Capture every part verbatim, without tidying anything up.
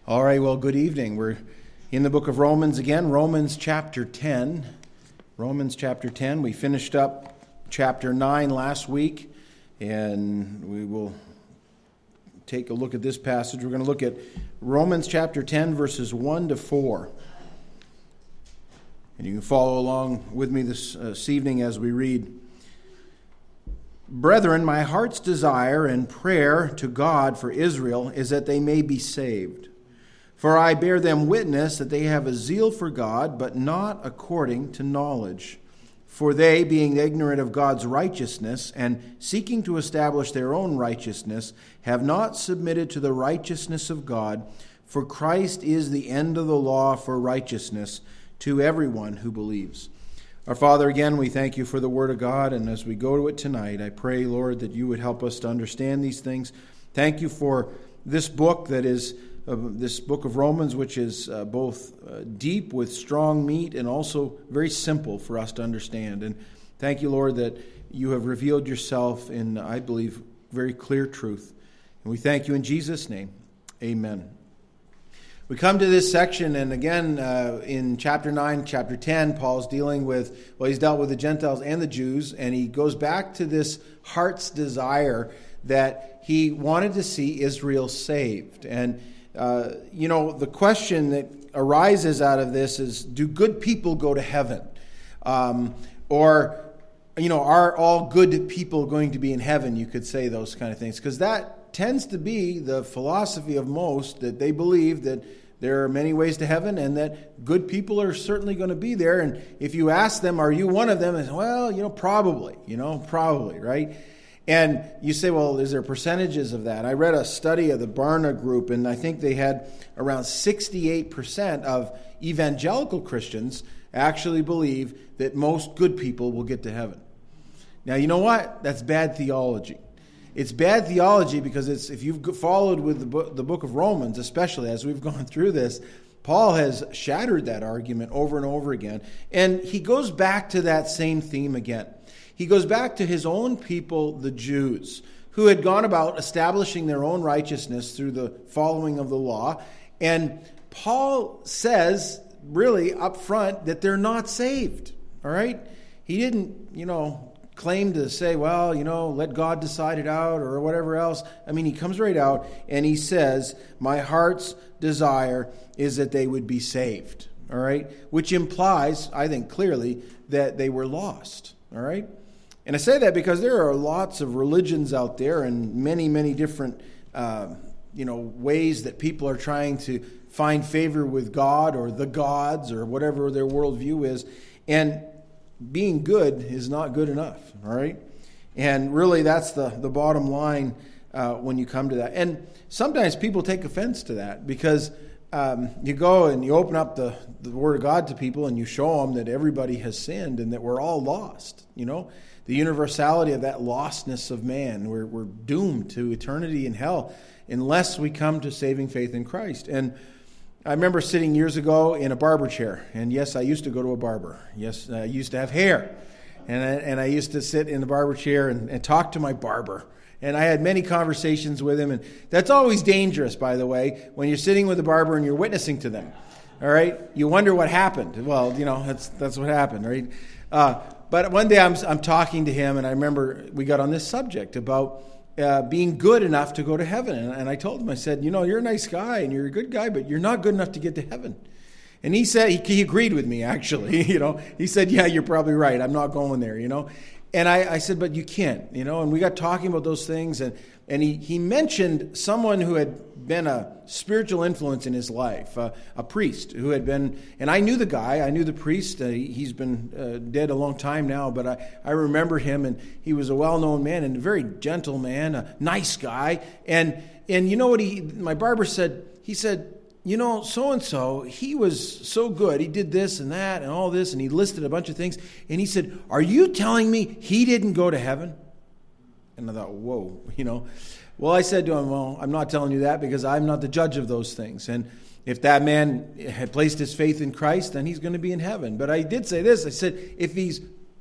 All right, well, good evening. We're in the book of Romans again, Romans chapter ten. Romans chapter ten. We finished up chapter nine last week, and we will take a look at this passage. We're going to look at Romans chapter ten, verses one to four. And you can follow along with me this, uh, this evening as we read. Brethren, my heart's desire and prayer to God for Israel is that they may be saved. For I bear them witness that they have a zeal for God, but not according to knowledge. For they, being ignorant of God's righteousness, and seeking to establish their own righteousness, have not submitted to the righteousness of God. For Christ is the end of the law for righteousness to everyone who believes. Our Father, again, we thank you for the Word of God, and as we go to it tonight, I pray, Lord, that you would help us to understand these things. Thank you for this book that is Uh, this book of Romans, which is uh, both uh, deep with strong meat and also very simple for us to understand. And thank you, Lord, that you have revealed yourself in, I believe, very clear truth. And we thank you in Jesus' name. Amen. We come to this section, and again, uh, in chapter nine, chapter ten, Paul's dealing with, well, he's dealt with the Gentiles and the Jews, and he goes back to this heart's desire that he wanted to see Israel saved. And Uh, you know, the question that arises out of this is, do good people go to heaven? Um, or, you know, are all good people going to be in heaven? You could say those kind of things. Because that tends to be the philosophy of most, that they believe that there are many ways to heaven and that good people are certainly going to be there. And if you ask them, are you one of them? It's, well, you know, probably, you know, probably, right? And you say, well, is there percentages of that? I read a study of the Barna Group, and I think they had around sixty-eight percent of evangelical Christians actually believe that most good people will get to heaven. Now, you know what? That's bad theology. It's bad theology because it's if you've followed with the book, the book of Romans, especially as we've gone through this, Paul has shattered that argument over and over again. And he goes back to that same theme again. He goes back to his own people, the Jews, who had gone about establishing their own righteousness through the following of the law. And Paul says, really up front, that they're not saved. All right? He didn't, you know, claim to say, well, you know, let God decide it out or whatever else. I mean, he comes right out and he says, my heart's desire is that they would be saved. All right? Which implies, I think clearly, that they were lost. All right? And I say that because there are lots of religions out there and many, many different, uh, you know, ways that people are trying to find favor with God or the gods or whatever their worldview is. And being good is not good enough, all right? And really that's the, the bottom line uh, when you come to that. And sometimes people take offense to that because um, you go and you open up the, the Word of God to people and you show them that everybody has sinned and that we're all lost, you know? The universality of that lostness of man. We're, we're doomed to eternity in hell unless we come to saving faith in Christ. And I remember sitting years ago in a barber chair. And yes, I used to go to a barber. Yes, I used to have hair. And I, and I used to sit in the barber chair and, and talk to my barber. And I had many conversations with him. And that's always dangerous, by the way, when you're sitting with a barber and you're witnessing to them. All right? You wonder what happened. Well, you know, that's that's what happened, right? Uh, But one day I'm I'm talking to him, and I remember we got on this subject about uh, being good enough to go to heaven. And, and I told him, I said, you know, you're a nice guy, and you're a good guy, but you're not good enough to get to heaven. And he said, he, he agreed with me, actually. You know, he said, yeah, you're probably right. I'm not going there, you know. And I, I said, but you can't, you know. And we got talking about those things, and, and he, he mentioned someone who had been a spiritual influence in his life, uh, a priest who had been, and I knew the guy, I knew the priest, uh, he's been uh, dead a long time now, but I, I remember him, and he was a well-known man, and a very gentle man, a nice guy, and and you know what he, my barber said, he said, you know, so-and-so, he was so good, he did this and that and all this, and he listed a bunch of things, and he said, are you telling me he didn't go to heaven? And I thought, whoa, you know. Well, I said to him, well, I'm not telling you that because I'm not the judge of those things. And if that man had placed his faith in Christ, then he's going to be in heaven. But I did say this. I said, if he's,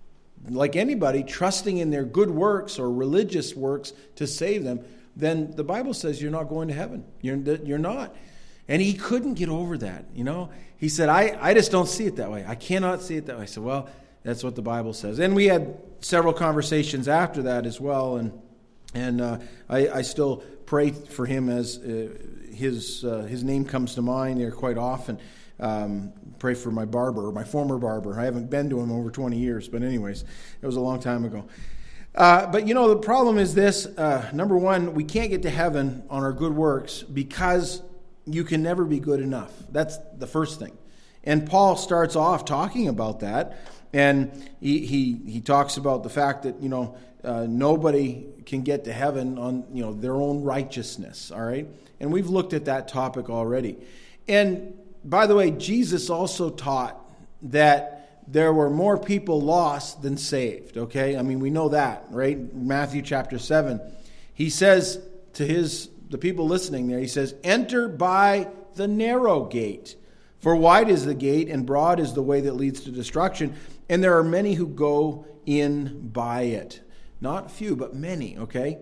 like anybody, trusting in their good works or religious works to save them, then the Bible says you're not going to heaven. You're, you're not. And he couldn't get over that, you know. He said, I, I just don't see it that way. I cannot see it that way. I said, well, that's what the Bible says. And we had several conversations after that as well, and and uh, I, I still pray for him as uh, his uh, his name comes to mind there quite often. Um, pray for my barber, my former barber. I haven't been to him over twenty years, but anyways, it was a long time ago. Uh, but you know, the problem is this. Uh, number one, we can't get to heaven on our good works because you can never be good enough. That's the first thing. And Paul starts off talking about that. And he he, he talks about the fact that, you know, uh, nobody can get to heaven on, you know, their own righteousness. All right. And we've looked at that topic already. And by the way, Jesus also taught that there were more people lost than saved, okay? I mean, we know that, right? Matthew chapter seven. He says to his the people listening there, he says, enter by the narrow gate. For wide is the gate and broad is the way that leads to destruction. And there are many who go in by it. Not few, but many, okay?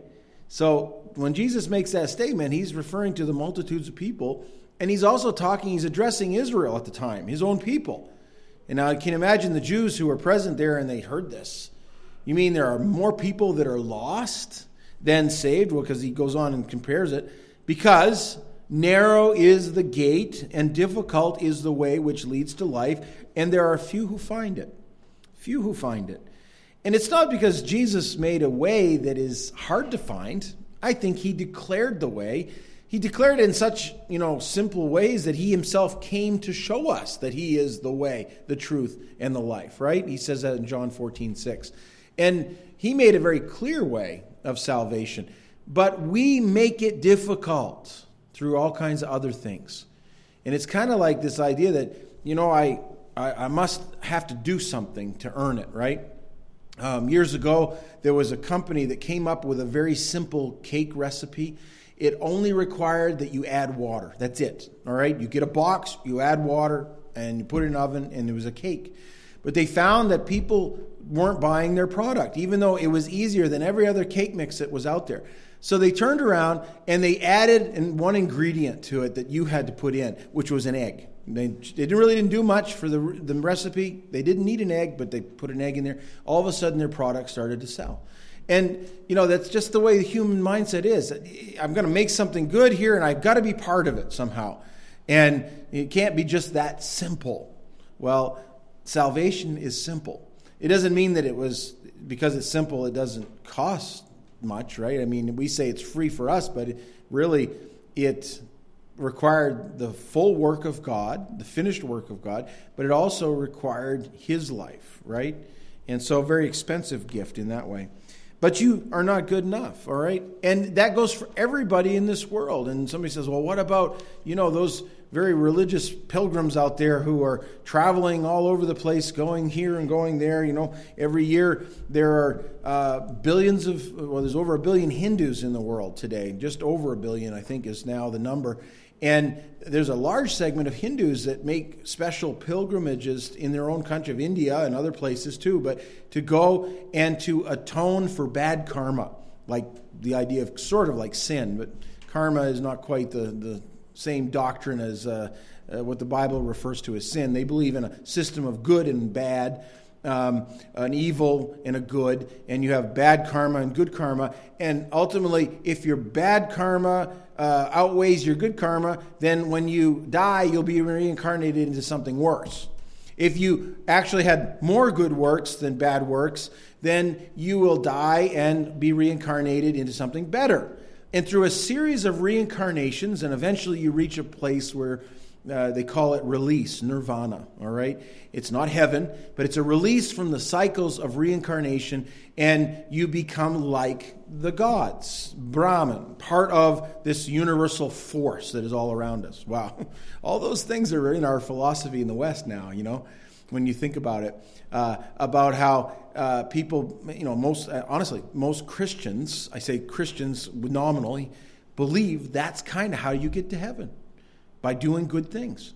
So when Jesus makes that statement, he's referring to the multitudes of people. And he's also talking, he's addressing Israel at the time, his own people. And now I can imagine the Jews who were present there and they heard this. You mean there are more people that are lost than saved? Well, because he goes on and compares it. Because narrow is the gate and difficult is the way which leads to life. And there are few who find it. Few who find it. And it's not because Jesus made a way that is hard to find. I think he declared the way. He declared it in such, you know, simple ways that he himself came to show us that he is the way, the truth, and the life, right? He says that in John fourteen six. And he made a very clear way of salvation. But we make it difficult through all kinds of other things. And it's kind of like this idea that, you know, I, I, I must have to do something to earn it, right? Um, years ago, there was a company that came up with a very simple cake recipe. It only required that you add water. That's it. All right? You get a box, you add water, and you put it in an oven, and it was a cake. But they found that people weren't buying their product, even though it was easier than every other cake mix that was out there. So they turned around, and they added one ingredient to it that you had to put in, which was an egg. They, they really didn't do much for the, the recipe. They didn't need an egg, but they put an egg in there. All of a sudden, their product started to sell. And, you know, that's just the way the human mindset is. I'm going to make something good here, and I've got to be part of it somehow. And it can't be just that simple. Well, salvation is simple. It doesn't mean that it was, because it's simple, it doesn't cost much, right? I mean, we say it's free for us, but it, really it required the full work of God, the finished work of God, but it also required his life, right? And so a very expensive gift in that way. But you are not good enough, all right? And that goes for everybody in this world. And somebody says, well, what about, you know, those very religious pilgrims out there who are traveling all over the place, going here and going there? You know, every year there are uh, billions of, well, there's over a billion Hindus in the world today. Just over a billion, I think, is now the number. And there's a large segment of Hindus that make special pilgrimages in their own country of India and other places too, but to go and to atone for bad karma, like the idea of sort of like sin, but karma is not quite the, the same doctrine as uh, uh, what the Bible refers to as sin. They believe in a system of good and bad, um, an evil and a good, and you have bad karma and good karma. And ultimately, if your bad karma uh, outweighs your good karma, then when you die, you'll be reincarnated into something worse. If you actually had more good works than bad works, then you will die and be reincarnated into something better. And through a series of reincarnations, and eventually you reach a place where uh, they call it release, nirvana, all right? It's not heaven, but it's a release from the cycles of reincarnation, and you become like the gods, Brahman, part of this universal force that is all around us. Wow. All those things are in our philosophy in the West now, you know, when you think about it, uh, about how uh, people, you know, most, uh, honestly, most Christians, I say Christians nominally, believe that's kind of how you get to heaven, by doing good things.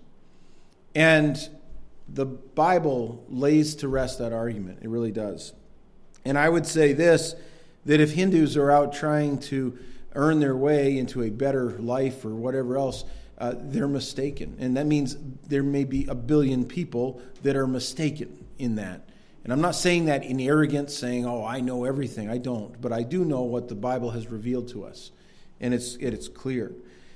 And the Bible lays to rest that argument. It really does. And I would say this, that if Hindus are out trying to earn their way into a better life or whatever else, uh, they're mistaken. And that means there may be a billion people that are mistaken in that. And I'm not saying that in arrogance, saying, oh, I know everything. I don't. But I do know what the Bible has revealed to us. And it's it's clear.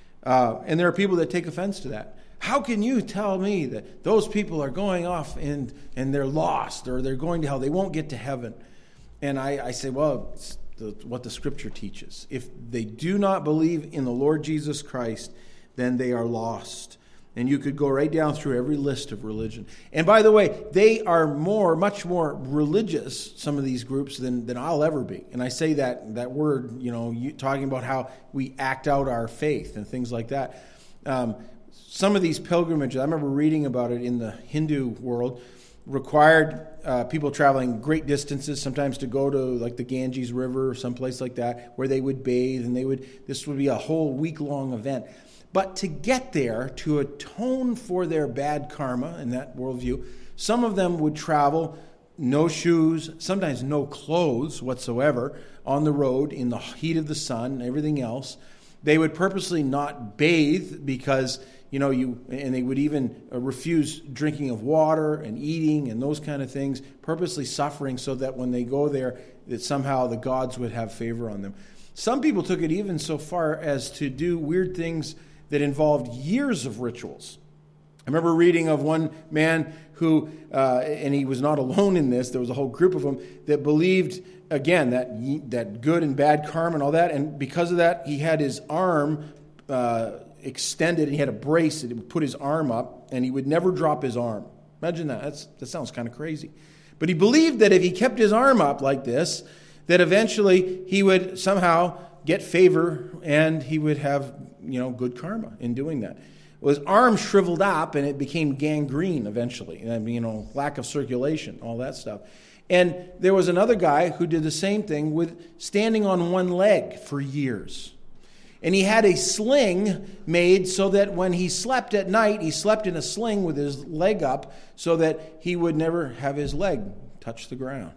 Uh, and there are people that take offense to that. How can you tell me that those people are going off and, and they're lost or they're going to hell? They won't get to heaven. And I, I say, well, it's the, what the Scripture teaches. If they do not believe in the Lord Jesus Christ, then they are lost. And you could go right down through every list of religion. And by the way, they are more, much more religious, some of these groups, than, than I'll ever be. And I say that that word, you know, you, talking about how we act out our faith and things like that. Um, some of these pilgrimages, I remember reading about it in the Hindu world, required uh, people traveling great distances, sometimes to go to like the Ganges River or someplace like that, where they would bathe, and they would. This would be a whole week-long event. But to get there, to atone for their bad karma in that worldview, some of them would travel no shoes, sometimes no clothes whatsoever, on the road in the heat of the sun and everything else. They would purposely not bathe because, you know, you, and they would even refuse drinking of water and eating and those kind of things, purposely suffering so that when they go there, that somehow the gods would have favor on them. Some people took it even so far as to do weird things that involved years of rituals. I remember reading of one man who, uh, and he was not alone in this, there was a whole group of them that believed, again, that that good and bad karma and all that, and because of that, he had his arm uh, extended, and he had a brace that would put his arm up, and he would never drop his arm. Imagine that. That's, that sounds kind of crazy. But he believed that if he kept his arm up like this, that eventually he would somehow get favor, and he would have, you know, good karma in doing that. Well, his arm shriveled up, and it became gangrene eventually. And, you know, lack of circulation, all that stuff. And there was another guy who did the same thing with standing on one leg for years. And he had a sling made so that when he slept at night, he slept in a sling with his leg up so that he would never have his leg touch the ground,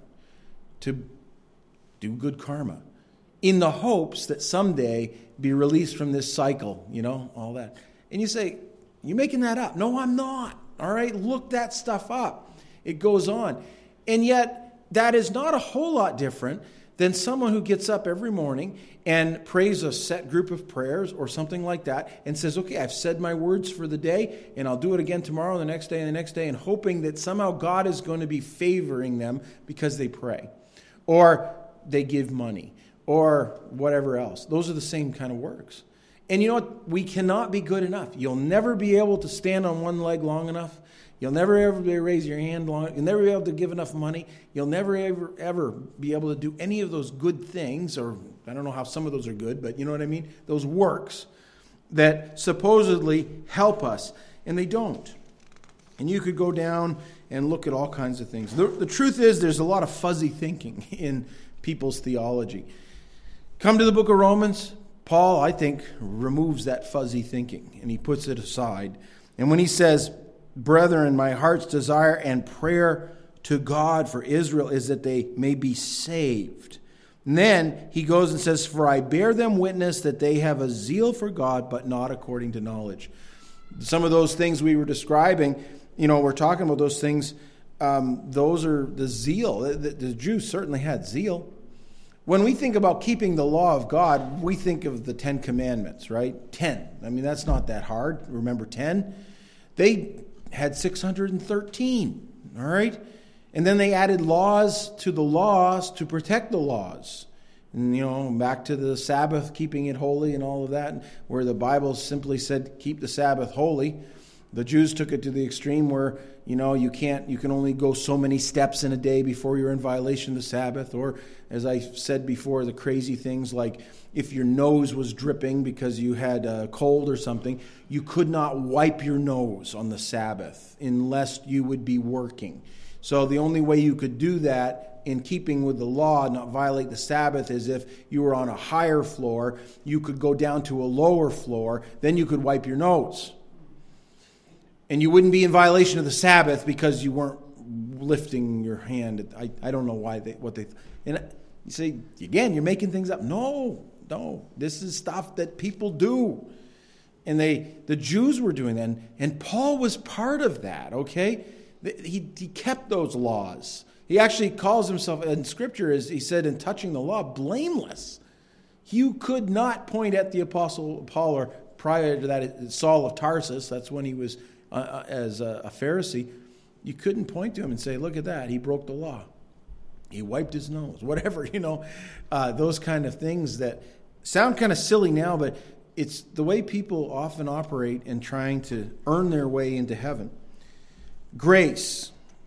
to do good karma, in the hopes that someday be released from this cycle, you know, all that. And you say, you making that up? No, I'm not. All right, look that stuff up. It goes on. And yet, that is not a whole lot different than someone who gets up every morning and prays a set group of prayers or something like that and says, okay, I've said my words for the day, and I'll do it again tomorrow, the next day, and the next day, and hoping that somehow God is going to be favoring them because they pray, or they give money, or whatever else. Those are the same kind of works. And you know what? We cannot be good enough. You'll never be able to stand on one leg long enough. You'll never ever be able to raise your hand long. You'll never be able to give enough money. You'll never ever ever be able to do any of those good things, or I don't know how some of those are good, but you know what I mean? Those works that supposedly help us, and they don't. And you could go down and look at all kinds of things. The, the truth is, there's a lot of fuzzy thinking in people's theology. Come to the book of Romans, Paul, I think, removes that fuzzy thinking, and he puts it aside. And when he says, brethren, my heart's desire and prayer to God for Israel is that they may be saved. And then he goes and says, for I bear them witness that they have a zeal for God, but not according to knowledge. Some of those things we were describing, you know, we're talking about those things, um, those are the zeal. The, the Jews certainly had zeal. When we think about keeping the law of God, we think of the Ten Commandments, right? Ten. I mean, that's not that hard. Remember ten? They had six hundred thirteen, all right? And then they added laws to the laws to protect the laws. And, you know, back to the Sabbath, keeping it holy and all of that, where the Bible simply said, keep the Sabbath holy. The Jews took it to the extreme where, you know, you can't, you can only go so many steps in a day before you're in violation of the Sabbath. Or, as I said before, the crazy things like if your nose was dripping because you had a cold or something, you could not wipe your nose on the Sabbath unless you would be working. So the only way you could do that in keeping with the law, not violate the Sabbath, is if you were on a higher floor, you could go down to a lower floor, then you could wipe your nose. And you wouldn't be in violation of the Sabbath because you weren't lifting your hand. I, I don't know why they what they and you say again, you're making things up. No, no. This is stuff that people do. And they, the Jews were doing that. And, and Paul was part of that, okay? He, he kept those laws. He actually calls himself, in Scripture, as he said, in touching the law, blameless. You could not point at the Apostle Paul, or prior to that, Saul of Tarsus. That's when he was uh, as a, a Pharisee. You couldn't point to him and say, look at that, he broke the law. He wiped his nose, whatever, you know. Uh, those kind of things that sound kind of silly now, but it's the way people often operate in trying to earn their way into heaven. Grace.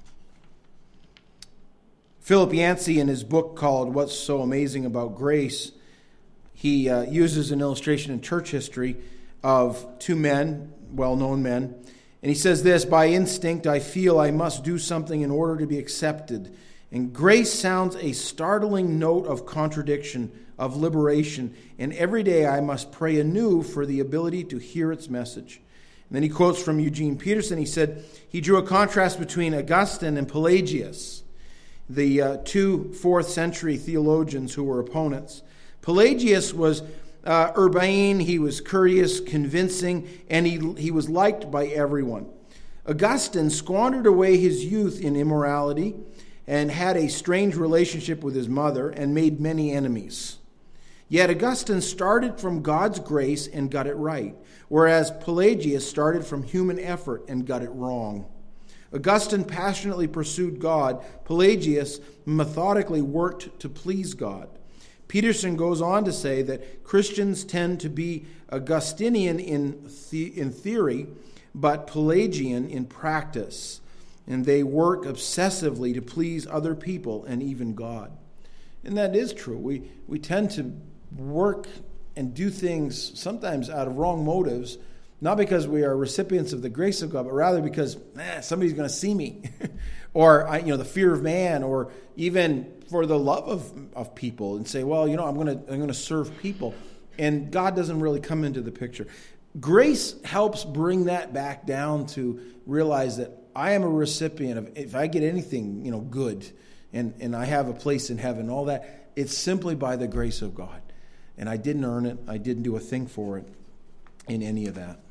Philip Yancey, in his book called What's So Amazing About Grace, he uh, uses an illustration in church history of two men, well-known men. And he says this, by instinct, I feel I must do something in order to be accepted. And grace sounds a startling note of contradiction, of liberation. And every day I must pray anew for the ability to hear its message. And then he quotes from Eugene Peterson. He said, he drew a contrast between Augustine and Pelagius, the uh, two fourth century theologians who were opponents. Pelagius was uh, urbane, he was courteous, convincing, and he, he was liked by everyone. Augustine squandered away his youth in immorality and had a strange relationship with his mother and made many enemies. Yet Augustine started from God's grace and got it right, whereas Pelagius started from human effort and got it wrong. Augustine passionately pursued God. Pelagius methodically worked to please God. Peterson goes on to say that Christians tend to be Augustinian in, the, in theory, but Pelagian in practice. And they work obsessively to please other people and even God. And that is true. We, we tend to work and do things sometimes out of wrong motives, not because we are recipients of the grace of God, but rather because eh, somebody's going to see me, or you know, the fear of man, or even for the love of, of people, and say, well, you know, I'm going to I'm going to serve people, and God doesn't really come into the picture. Grace helps bring that back down to realize that I am a recipient of, if I get anything, you know, good, and and I have a place in heaven, all that, it's simply by the grace of God, and I didn't earn it, I didn't do a thing for it, in any of that.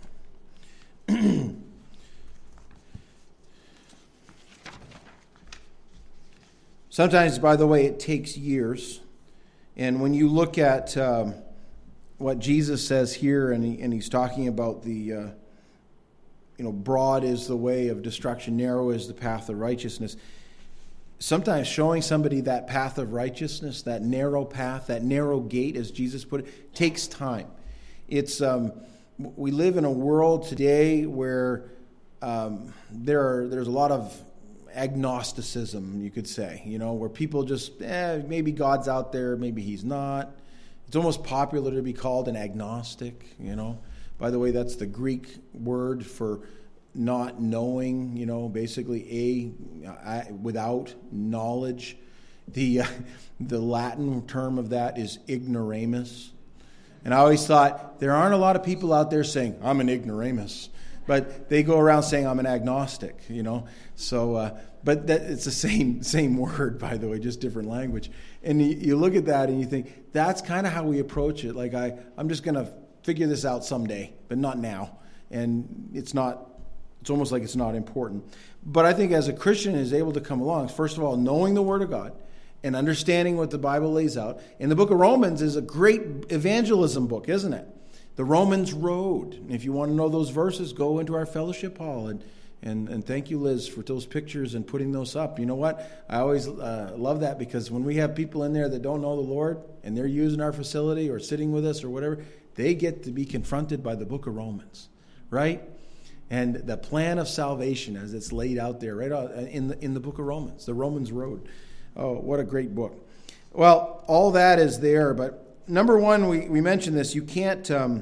Sometimes, by the way, it takes years. And when you look at um, what Jesus says here, and, he, and he's talking about the, uh, you know, broad is the way of destruction, narrow is the path of righteousness. Sometimes showing somebody that path of righteousness, that narrow path, that narrow gate, as Jesus put it, takes time. It's... Um, We live in a world today where um, there are, there's a lot of agnosticism, you could say, you know, where people just, eh, maybe God's out there, maybe he's not. It's almost popular to be called an agnostic, you know. By the way, that's the Greek word for not knowing, you know, basically a without knowledge. The uh, the Latin term of that is ignoramus. And I always thought, there aren't a lot of people out there saying, I'm an ignoramus. But they go around saying, I'm an agnostic, you know. So, uh, but that, it's the same same word, by the way, just different language. And you, you look at that and you think, that's kind of how we approach it. Like, I, I'm just going to figure this out someday, but not now. And it's not, it's almost like it's not important. But I think as a Christian is able to come along, first of all, knowing the Word of God, and understanding what the Bible lays out. And the book of Romans is a great evangelism book, isn't it? The Romans Road. And if you want to know those verses, go into our fellowship hall. And, and, and thank you, Liz, for those pictures and putting those up. You know what? I always uh, love that, because when we have people in there that don't know the Lord, and they're using our facility or sitting with us or whatever, they get to be confronted by the book of Romans, right? And the plan of salvation as it's laid out there, right in the, in the book of Romans, the Romans Road. Oh, what a great book. Well, all that is there, but number one, we, we mentioned this, you can't, um,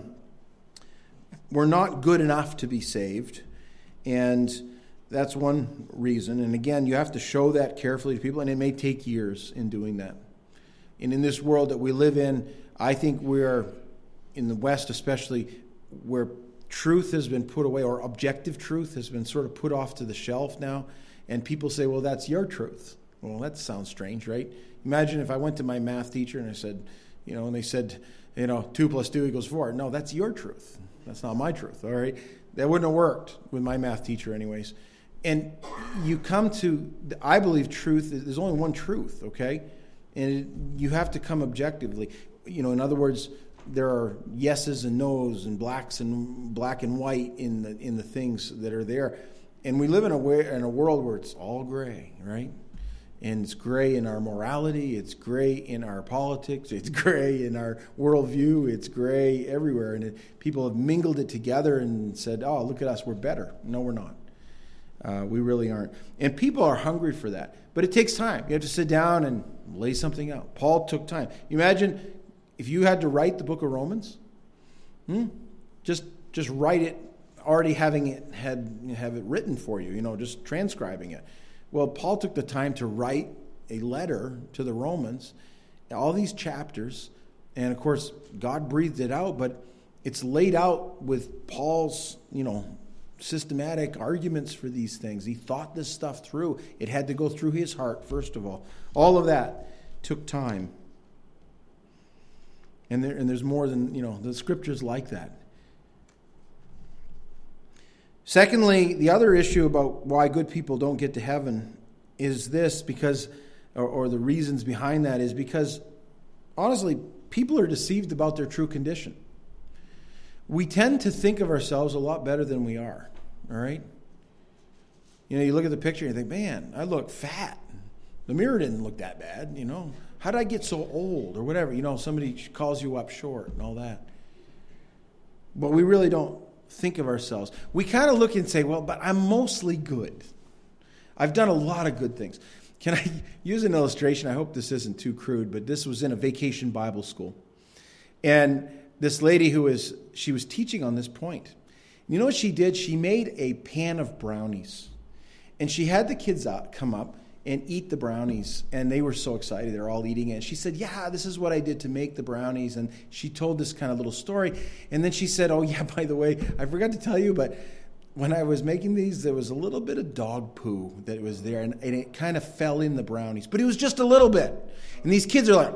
we're not good enough to be saved, and that's one reason. And again, you have to show that carefully to people, and it may take years in doing that. And in this world that we live in, I think we're, in the West especially, where truth has been put away, or objective truth has been sort of put off to the shelf now, and people say, well, that's your truth. Well, that sounds strange, right? Imagine if I went to my math teacher and I said, you know, and they said, you know, two plus two equals four. No, that's your truth. That's not my truth, all right? That wouldn't have worked with my math teacher anyways. And you come to, I believe truth, there's only one truth, okay? And it, you have to come objectively. You know, in other words, there are yeses and nos and blacks and black and white in the in the things that are there. And we live in a way, in a world where it's all gray, right? And it's gray in our morality, it's gray in our politics, it's gray in our worldview, it's gray everywhere. And it, people have mingled it together and said, oh, look at us, we're better. No, we're not. Uh, we really aren't. And people are hungry for that. But it takes time. You have to sit down and lay something out. Paul took time. You imagine if you had to write the book of Romans, hmm? just just write it, already having it had have it written for you, you know, just transcribing it. Well, Paul took the time to write a letter to the Romans, all these chapters, and of course, God breathed it out, but it's laid out with Paul's, you know, systematic arguments for these things. He thought this stuff through. It had to go through his heart, first of all. All of that took time. And there, and there's more than, you know, the scriptures like that. Secondly, the other issue about why good people don't get to heaven is this, because, or, or the reasons behind that is because, honestly, people are deceived about their true condition. We tend to think of ourselves a lot better than we are, all right? You know, you look at the picture and you think, man, I look fat. The mirror didn't look that bad, you know. How did I get so old or whatever? You know, somebody calls you up short and all that. But we really don't think of ourselves. We kind of look and say, well, but I'm mostly good. I've done a lot of good things. Can I use an illustration? I hope this isn't too crude, but this was in a vacation Bible school. And this lady who was, she was teaching on this point. You know what she did? She made a pan of brownies. And she had the kids out, come up and eat the brownies. And they were so excited. They were all eating it. She said, yeah, this is what I did to make the brownies. And she told this kind of little story. And then she said, oh, yeah, by the way, I forgot to tell you, but when I was making these, there was a little bit of dog poo that was there. And, and it kind of fell in the brownies. But it was just a little bit. And these kids are like,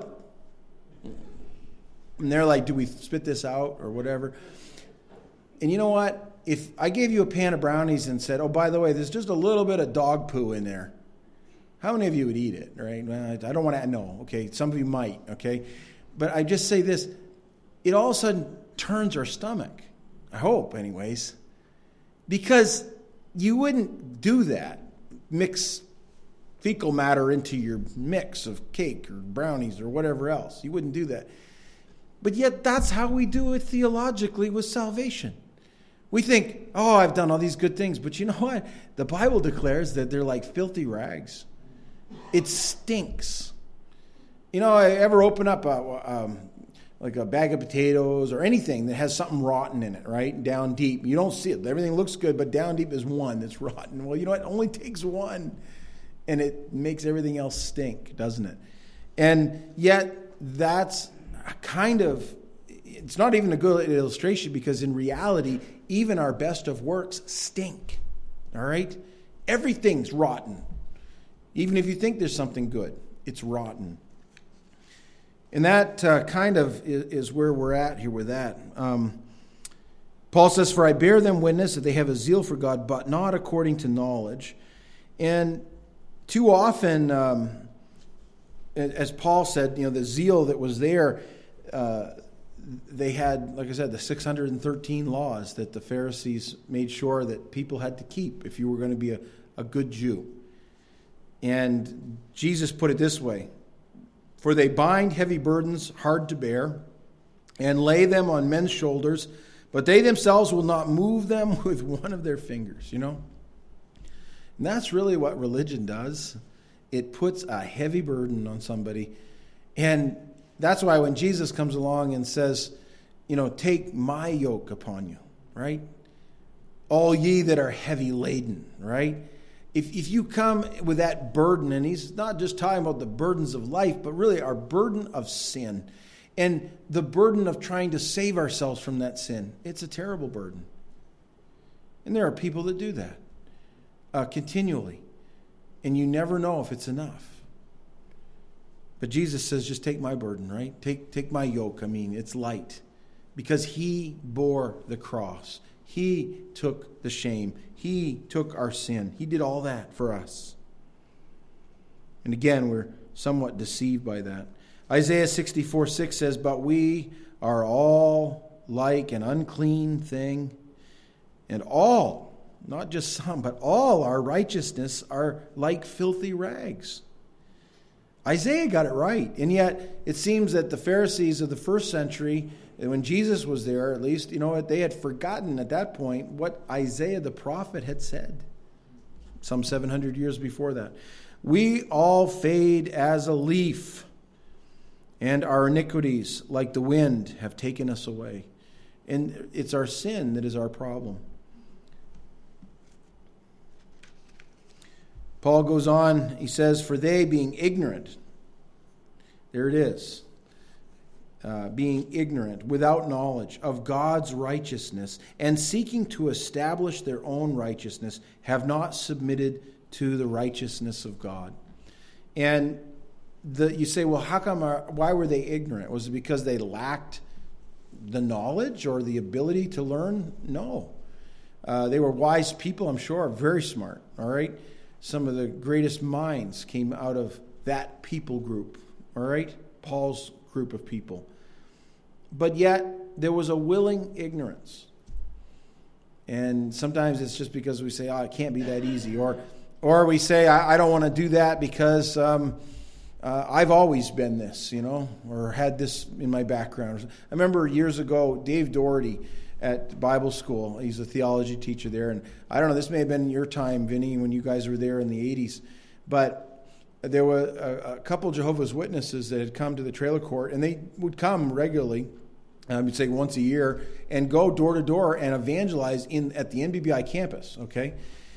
and they're like, do we spit this out or whatever? And you know what? If I gave you a pan of brownies and said, oh, by the way, there's just a little bit of dog poo in there, how many of you would eat it, right? Well, I don't want to know, okay? Some of you might, okay? But I just say this. It all of a sudden turns our stomach. I hope, anyways. Because you wouldn't do that. Mix fecal matter into your mix of cake or brownies or whatever else. You wouldn't do that. But yet that's how we do it theologically with salvation. We think, oh, I've done all these good things. But you know what? The Bible declares that they're like filthy rags. It stinks. You know, I ever open up a, um, like a bag of potatoes or anything that has something rotten in it, right? Down deep. You don't see it. Everything looks good, but down deep is one that's rotten. Well, you know what? It only takes one. And it makes everything else stink, doesn't it? And yet, that's a kind of, it's not even a good illustration because in reality, even our best of works stink. All right? Everything's rotten. Even if you think there's something good, it's rotten. And that uh, kind of is, is where we're at here with that. Um, Paul says, for I bear them witness that they have a zeal for God, but not according to knowledge. And too often, um, as Paul said, you know, the zeal that was there, uh, they had, like I said, the six hundred thirteen laws that the Pharisees made sure that people had to keep if you were going to be a, a good Jew. And Jesus put it this way, for they bind heavy burdens hard to bear and lay them on men's shoulders, but they themselves will not move them with one of their fingers, you know. And that's really what religion does. It puts a heavy burden on somebody. And that's why when Jesus comes along and says, you know, take my yoke upon you, right? All ye that are heavy laden, right? If if you come with that burden, and he's not just talking about the burdens of life, but really our burden of sin and the burden of trying to save ourselves from that sin, it's a terrible burden. And there are people that do that uh, continually, and you never know if it's enough. But Jesus says, just take my burden, right? Take take my yoke. I mean, it's light. because he bore the cross. He took the shame. He took our sin. He did all that for us. And again, we're somewhat deceived by that. Isaiah sixty-four six says, "But we are all like an unclean thing, and all, not just some, but all our righteousness are like filthy rags." Isaiah got it right. And yet, it seems that the Pharisees of the first century, when Jesus was there, at least, you know, they had forgotten at that point what Isaiah the prophet had said, some seven hundred years before that. "We all fade as a leaf, and our iniquities, like the wind, have taken us away." And it's our sin that is our problem. Paul goes on, he says, "For they, being ignorant," there it is, uh, being ignorant, without knowledge of God's righteousness, and seeking to establish their own righteousness, have not submitted to the righteousness of God. And the, you say, well, how come? Our, why were they ignorant? Was it because they lacked the knowledge or the ability to learn? No. Uh, they were wise people, I'm sure, very smart, all right? Some of the greatest minds came out of that people group, all right? Paul's group of people. But yet, there was a willing ignorance. And sometimes it's just because we say, oh, it can't be that easy. Or or we say, I, I don't want to do that because um, uh, I've always been this, you know, or had this in my background. I remember years ago, Dave Doherty at Bible school. He's a theology teacher there. And I don't know, this may have been your time, Vinny, when you guys were there in the eighties. But there were a, a couple Jehovah's Witnesses that had come to the trailer court, and they would come regularly, I would say once a year, and go door to door and evangelize in at the N B B I campus, okay?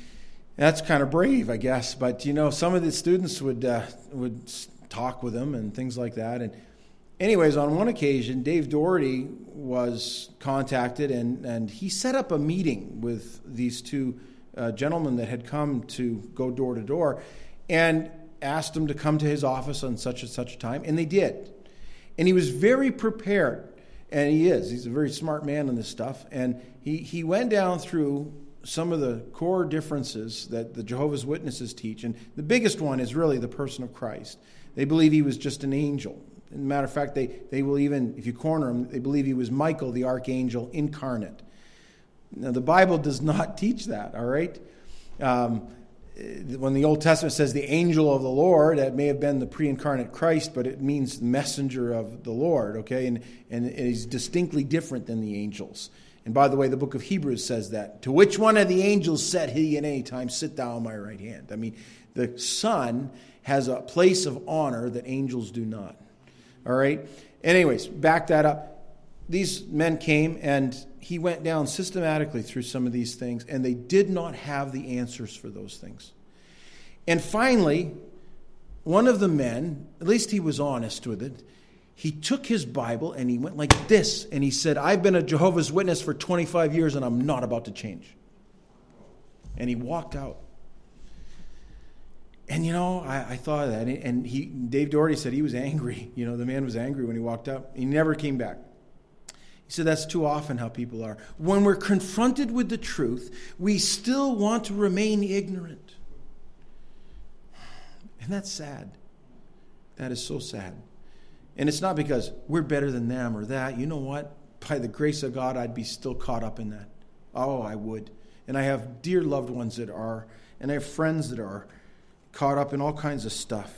That's kind of brave, I guess. But, you know, some of the students would uh, would talk with them and things like that. And anyways, on one occasion, Dave Doherty was contacted, and, and he set up a meeting with these two uh, gentlemen that had come to go door to door, and asked them to come to his office on such and such a time, and they did. And he was very prepared, and he is. He's a very smart man on this stuff. And he, he went down through some of the core differences that the Jehovah's Witnesses teach, and the biggest one is really the person of Christ. They believe he was just an angel. As a matter of fact, they, they will even, if you corner him, they believe he was Michael, the archangel incarnate. Now, the Bible does not teach that, all right? Um, when the Old Testament says the angel of the Lord, that may have been the pre-incarnate Christ, but it means the messenger of the Lord, okay? And, and it is distinctly different than the angels. And by the way, the book of Hebrews says that. "To which one of the angels said he at any time, 'Sit thou on my right hand'?" I mean, the Son has a place of honor that angels do not. All right? Anyways, back that up. These men came, and he went down systematically through some of these things, and they did not have the answers for those things. And finally, one of the men, at least he was honest with it, he took his Bible and he went like this, and he said, "I've been a Jehovah's Witness for twenty-five years, and I'm not about to change." And he walked out. And, you know, I, I thought of that. And he, Dave Doherty said he was angry. You know, the man was angry when he walked up. He never came back. He said that's too often how people are. When we're confronted with the truth, we still want to remain ignorant. And that's sad. That is so sad. And it's not because we're better than them or that. You know what? By the grace of God, I'd be still caught up in that. Oh, I would. And I have dear loved ones that are, and I have friends that are caught up in all kinds of stuff.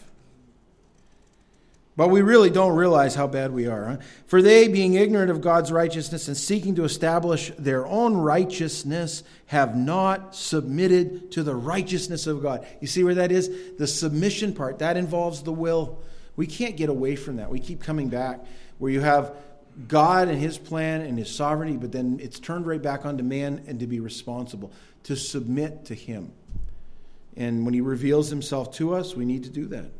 But we really don't realize how bad we are. Huh? "For they, being ignorant of God's righteousness and seeking to establish their own righteousness, have not submitted to the righteousness of God." You see where that is? The submission part, that involves the will. We can't get away from that. We keep coming back where you have God and his plan and his sovereignty, but then it's turned right back onto man and to be responsible, to submit to him. And when he reveals himself to us, we need to do that.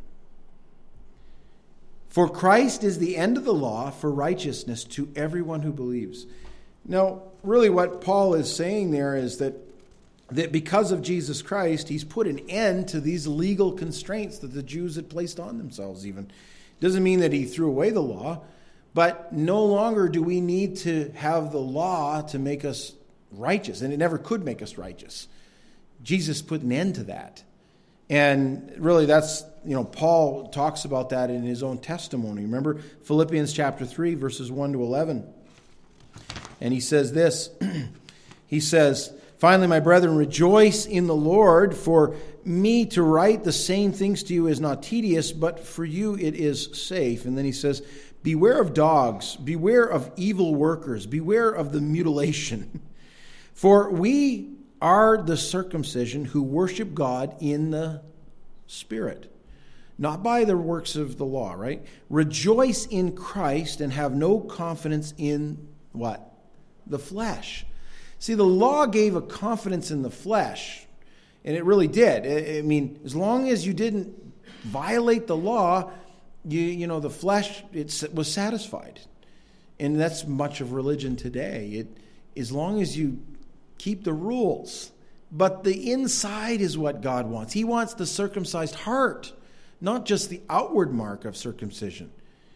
"For Christ is the end of the law for righteousness to everyone who believes." Now, really what Paul is saying there is that, that because of Jesus Christ, he's put an end to these legal constraints that the Jews had placed on themselves even. Doesn't mean that he threw away the law, But no longer do we need to have the law to make us righteous, and it never could make us righteous. Jesus put an end to that. And really that's, you know, Paul talks about that in his own testimony. Remember Philippians chapter three, verses one to eleven. And he says this, he says, "Finally, my brethren, rejoice in the Lord. For me to write the same things to you is not tedious, but for you it is safe." And then he says, "Beware of dogs, beware of evil workers, beware of the mutilation. For we are the circumcision who worship God in the Spirit, not by the works of the law," right? "Rejoice in Christ and have no confidence in" what? "The flesh." See, the law gave a confidence in the flesh, and it really did. I mean, as long as you didn't violate the law, you you know, the flesh, it was satisfied. And that's much of religion today. It, as long as you keep the rules. But the inside is what God wants. He wants the circumcised heart, not just the outward mark of circumcision.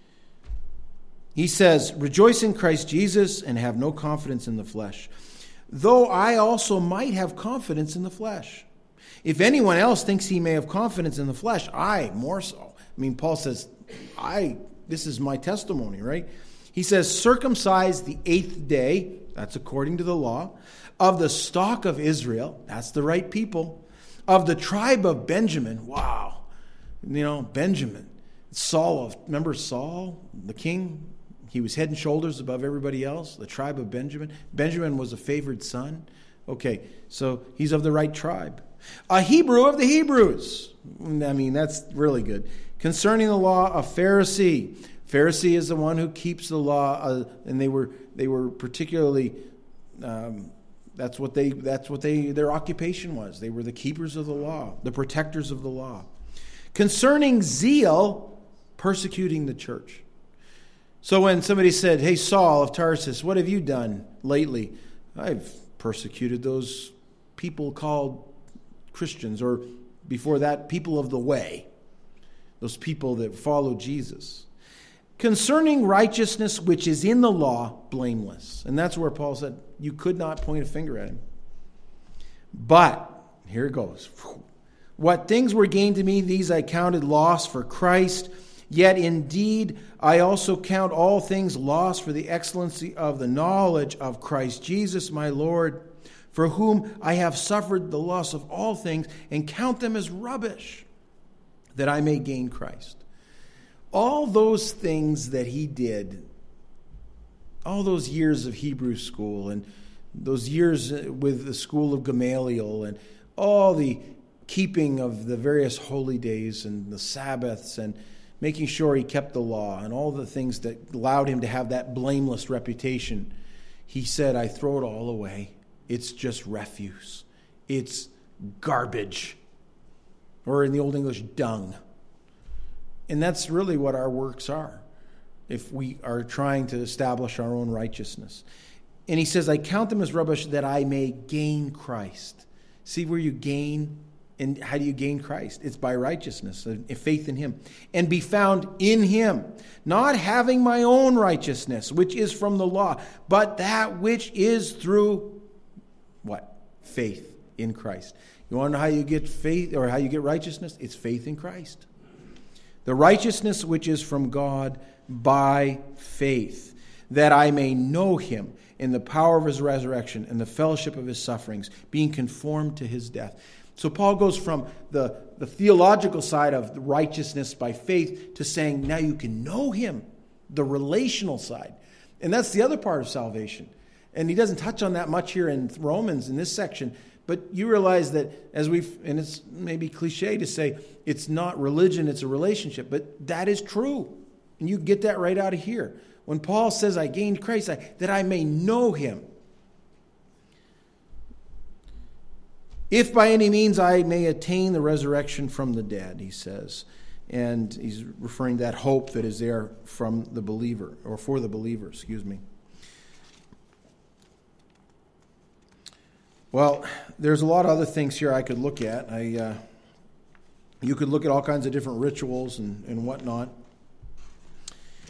He says, "Rejoice in Christ Jesus and have no confidence in the flesh, though I also might have confidence in the flesh. If anyone else thinks he may have confidence in the flesh, I more so." I mean, Paul says, I, this is my testimony, right? He says, "Circumcised the eighth day," that's according to the law, "of the stock of Israel," that's the right people, "of the tribe of Benjamin." Wow. You know, Benjamin. Saul, of, remember Saul, the king? He was head and shoulders above everybody else. The tribe of Benjamin. Benjamin was a favored son. Okay, so he's of the right tribe. "A Hebrew of the Hebrews." I mean, that's really good. "Concerning the law, a Pharisee." Pharisee is the one who keeps the law, uh, and they were they were particularly um, that's what they that's what they their occupation was. They were the keepers of the law, the protectors of the law. "Concerning zeal, persecuting the church." So when somebody said, "Hey, Saul of Tarsus, what have you done lately?" "I've persecuted those people called Christians," or before that, people of the way, those people that follow Jesus. "Concerning righteousness which is in the law, blameless." And that's where Paul said you could not point a finger at him. "But," here it goes, "what things were gained to me, these I counted loss for Christ. Yet indeed I also count all things lost for the excellency of the knowledge of Christ Jesus my Lord, for whom I have suffered the loss of all things, and count them as rubbish, that I may gain Christ." All those things that he did, all those years of Hebrew school, and those years with the school of Gamaliel, and all the keeping of the various holy days and the Sabbaths, and making sure he kept the law, and all the things that allowed him to have that blameless reputation, he said, "I throw it all away. It's just refuse. It's garbage." Or in the Old English, dung. And that's really what our works are, if we are trying to establish our own righteousness. And he says, "I count them as rubbish that I may gain Christ." See where you gain, and how do you gain Christ? It's by righteousness, faith in him. "And be found in him, not having my own righteousness, which is from the law, but that which is through," what? Faith in Christ. You want to know how you get faith, or how you get righteousness? It's faith in Christ. "The righteousness which is from God by faith, that I may know him in the power of his resurrection and the fellowship of his sufferings, being conformed to his death." So Paul goes from the, the theological side of righteousness by faith to saying now you can know him, the relational side. And that's the other part of salvation. And he doesn't touch on that much here in Romans in this section. But you realize that as we've, and it's maybe cliche to say, it's not religion, it's a relationship. But that is true. And you get that right out of here. When Paul says, "I gained Christ, I, that I may know him. If by any means I may attain the resurrection from the dead," he says. And he's referring to that hope that is there from the believer, or for the believer, excuse me. Well, there's a lot of other things here I could look at. I, uh, you could look at all kinds of different rituals and, and whatnot.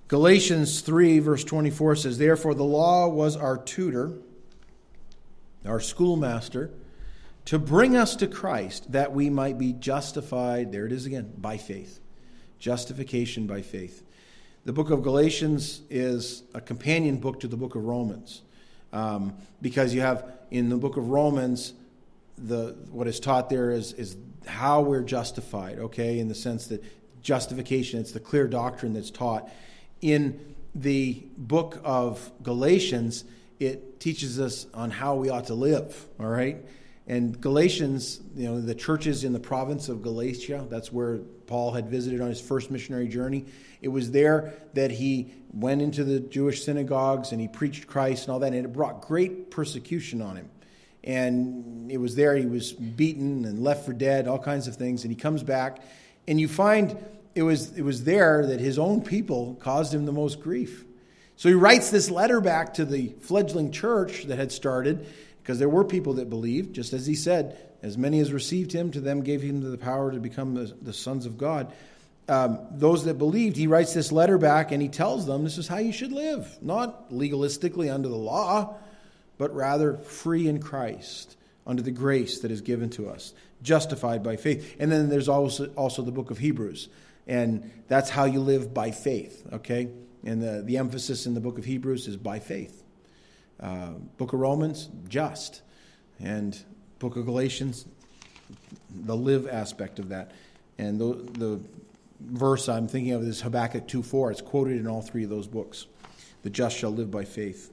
Galatians three, verse twenty-four says, therefore the law was our tutor, our schoolmaster, to bring us to Christ, that we might be justified, there it is again, by faith. Justification by faith. The book of Galatians is a companion book to the book of Romans. Um, because you have, in the book of Romans, the what is taught there is, is how we're justified, okay, in the sense that justification, it's the clear doctrine that's taught. In the book of Galatians, it teaches us on how we ought to live, all right? And Galatians, you know, the churches in the province of Galatia, that's where Paul had visited on his first missionary journey. It was there that he went into the Jewish synagogues and he preached Christ and all that, and it brought great persecution on him. And it was there he was beaten and left for dead, all kinds of things, and he comes back, and you find it was it was there that his own people caused him the most grief. So he writes this letter back to the fledgling church that had started, because there were people that believed, just as he said, as many as received him, to them gave him the power to become the, the sons of God. Um, those that believed, he writes this letter back and he tells them this is how you should live, not legalistically under the law, but rather free in Christ, under the grace that is given to us, justified by faith. And then there's also, also the book of Hebrews, and that's how you live by faith, okay? And the, the emphasis in the book of Hebrews is by faith. Uh, book of Romans, just. And book of Galatians, the live aspect of that. And the, the verse I'm thinking of is Habakkuk two four. It's quoted in all three of those books. The just shall live by faith.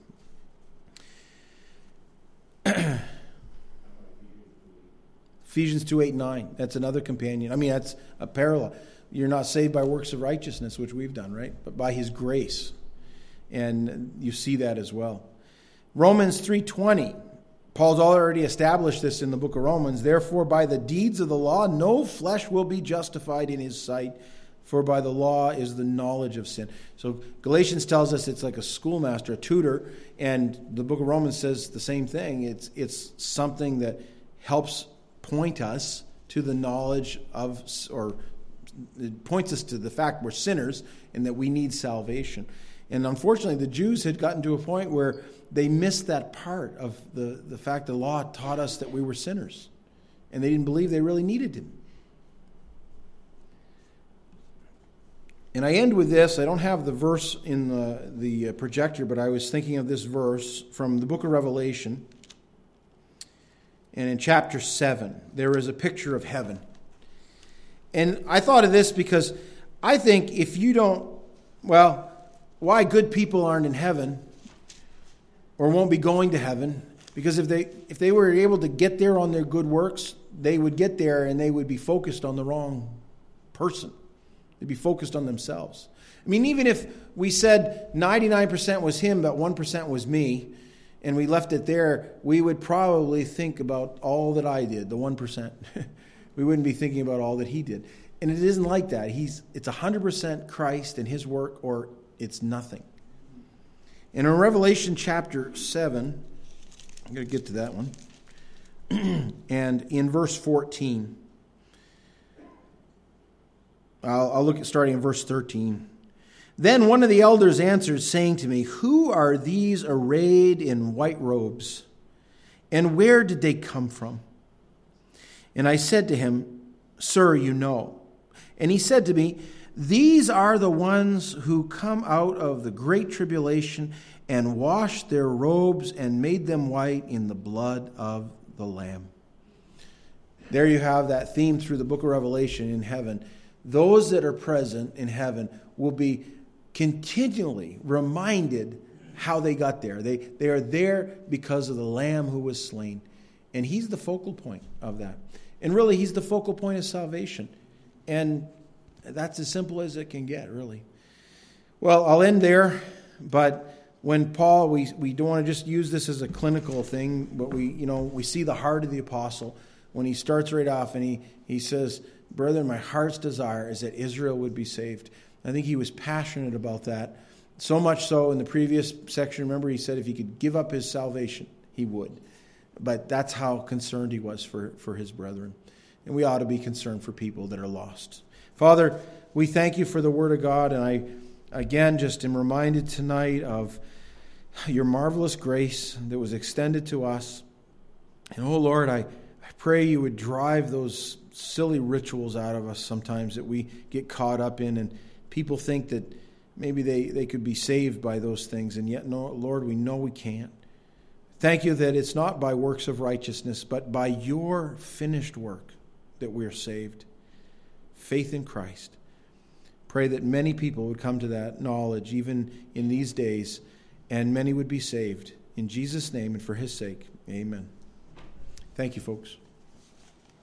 Ephesians two eight and nine. That's another companion. I mean, that's a parallel. You're not saved by works of righteousness, which we've done, right? But by his grace. And you see that as well. Romans three twenty. Paul's already established this in the book of Romans. Therefore, by the deeds of the law, no flesh will be justified in his sight, for by the law is the knowledge of sin. So Galatians tells us it's like a schoolmaster, a tutor, and the book of Romans says the same thing. It's it's something that helps point us to the knowledge of, or it points us to the fact we're sinners and that we need salvation. And unfortunately, the Jews had gotten to a point where they missed that part of the, the fact the law taught us that we were sinners. And they didn't believe they really needed him. And I end with this. I don't have the verse in the, the projector, but I was thinking of this verse from the book of Revelation. And in chapter seven, there is a picture of heaven. And I thought of this because I think if you don't, well, why good people aren't in heaven or won't be going to heaven, because if they if they were able to get there on their good works, they would get there and they would be focused on the wrong person. They'd be focused on themselves. I mean, even if we said ninety-nine percent was him, but one percent was me, and we left it there, we would probably think about all that I did, the one percent. We wouldn't be thinking about all that he did. And it isn't like that. He's It's one hundred percent Christ and his work, or it's nothing. And in Revelation chapter seven, I'm going to get to that one. And in verse fourteen, I'll, I'll look at starting in verse thirteen. Then one of the elders answered, saying to me, who are these arrayed in white robes? And where did they come from? And I said to him, sir, you know. And he said to me, these are the ones who come out of the great tribulation and washed their robes and made them white in the blood of the Lamb. There you have that theme through the book of Revelation in heaven. Those that are present in heaven will be continually reminded how they got there. They, they are there because of the Lamb who was slain. And he's the focal point of that. And really, he's the focal point of salvation. And that's as simple as it can get, really. Well, I'll end there, but when Paul, we we don't want to just use this as a clinical thing, but we, you know, we see the heart of the apostle when he starts right off and he, he says, brethren, my heart's desire is that Israel would be saved. I think he was passionate about that. So much so in the previous section, remember, he said if he could give up his salvation, he would. But that's how concerned he was for, for his brethren. And we ought to be concerned for people that are lost. Father, we thank you for the word of God, and I again, just am reminded tonight of your marvelous grace that was extended to us. And oh Lord, I, I pray you would drive those silly rituals out of us sometimes that we get caught up in, and people think that maybe they, they could be saved by those things, and yet, no, Lord, we know we can't. Thank you that it's not by works of righteousness, but by your finished work that we are saved. Faith in Christ. Pray that many people would come to that knowledge even in these days, and many would be saved. In Jesus' name and for his sake, amen. Thank you, folks.